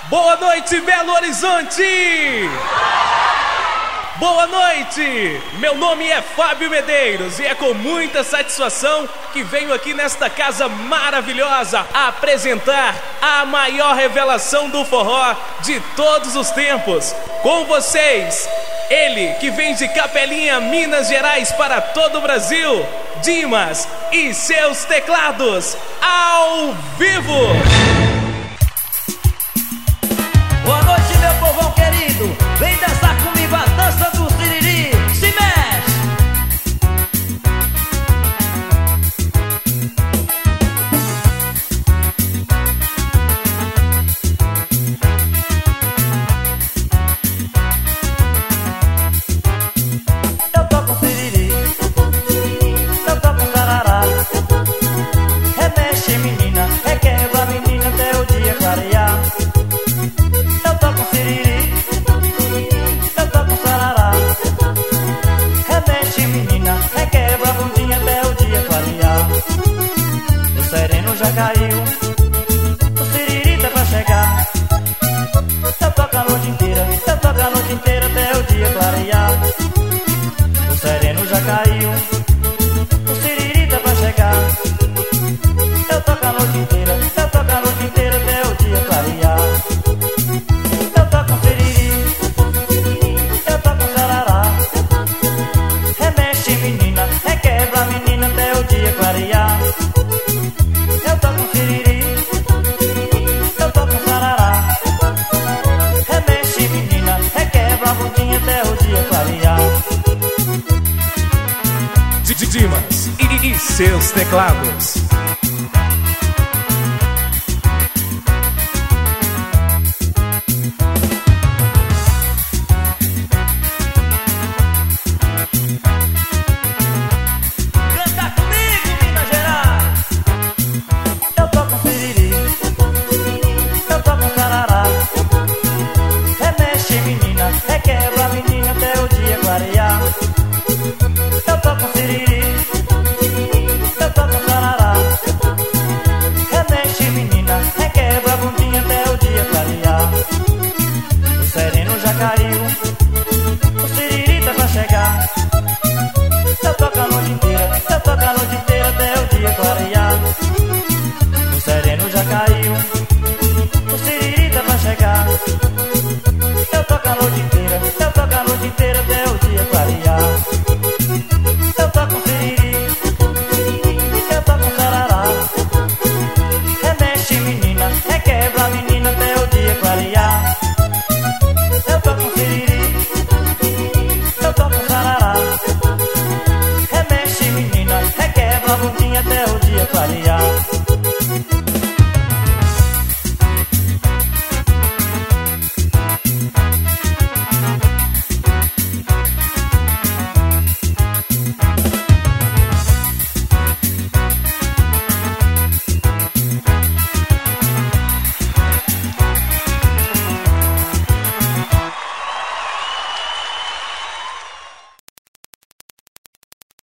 Boa noite, Belo Horizonte! Boa noite! Meu nome é Fábio Medeiros e é com muita satisfação que venho aqui nesta casa maravilhosa apresentar a maior revelação do forró de todos os tempos. Com vocês, ele que vem de Capelinha, Minas Gerais para todo o Brasil, Dimas e seus teclados ao vivo! Boa noite, meu povão querido. Vem dançar comigo a dança do siriri. Se mexe! Eu toco siriri, eu toco sarará. Remexe, menina, requebra, menina, até o dia clarear. Eu toco siriri, eu toco sarará. Remexe, menina, requebra a bundinha até o dia clarear. O sereno já caiu, o siriri tá pra chegar. Eu toco a noite inteira, eu toco a noite inteira até o dia clarear. O sereno já caiu, o siriri tá pra chegar. Eu toco a noite inteira, eu toco a noite inteira até o dia clarear. Eu toco siriri, eu toco sarará. Remexe, menina, requebra, menina, até o dia clarear. Eu toco siriri, eu toco sarará. Remexe, menina, requebra a bundinha até o dia clarear. Dimas e seus teclados.